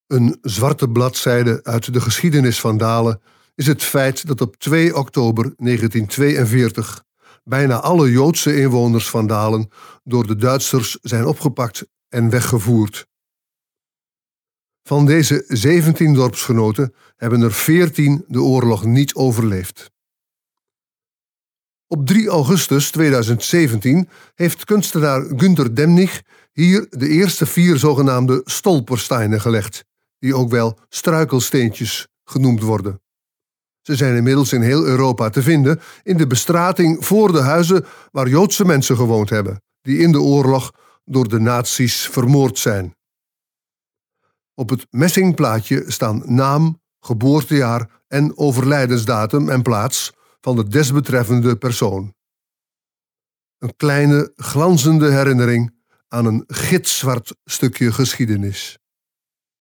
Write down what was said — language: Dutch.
Een zwarte bladzijde uit de geschiedenis van Dalen is het feit dat op 2 oktober 1942 bijna alle Joodse inwoners van Dalen door de Duitsers zijn opgepakt en weggevoerd. Van deze 17 dorpsgenoten hebben er 14 de oorlog niet overleefd. Op 3 augustus 2017 heeft kunstenaar Günter Demnig hier de eerste 4 zogenaamde stolpersteinen gelegd, die ook wel struikelsteentjes genoemd worden. Ze zijn inmiddels in heel Europa te vinden in de bestrating voor de huizen waar Joodse mensen gewoond hebben, die in de oorlog door de nazi's vermoord zijn. Op het messingplaatje staan naam, geboortejaar en overlijdensdatum en plaats van de desbetreffende persoon. Een kleine, glanzende herinnering aan een gitzwart stukje geschiedenis.